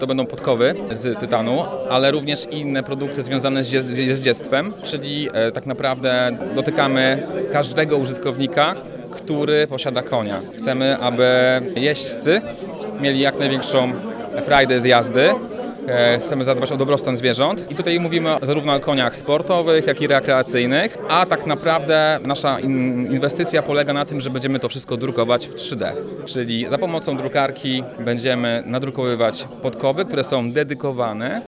To będą podkowy z tytanu, ale również inne produkty związane z jeździectwem, czyli tak naprawdę dotykamy każdego użytkownika, który posiada konia. Chcemy, aby jeźdźcy mieli jak największą frajdę z jazdy. Chcemy zadbać o dobrostan zwierząt i tutaj mówimy zarówno o koniach sportowych, jak i rekreacyjnych, a tak naprawdę nasza inwestycja polega na tym, że będziemy to wszystko drukować w 3D, czyli za pomocą drukarki będziemy nadrukowywać podkowy, które są dedykowane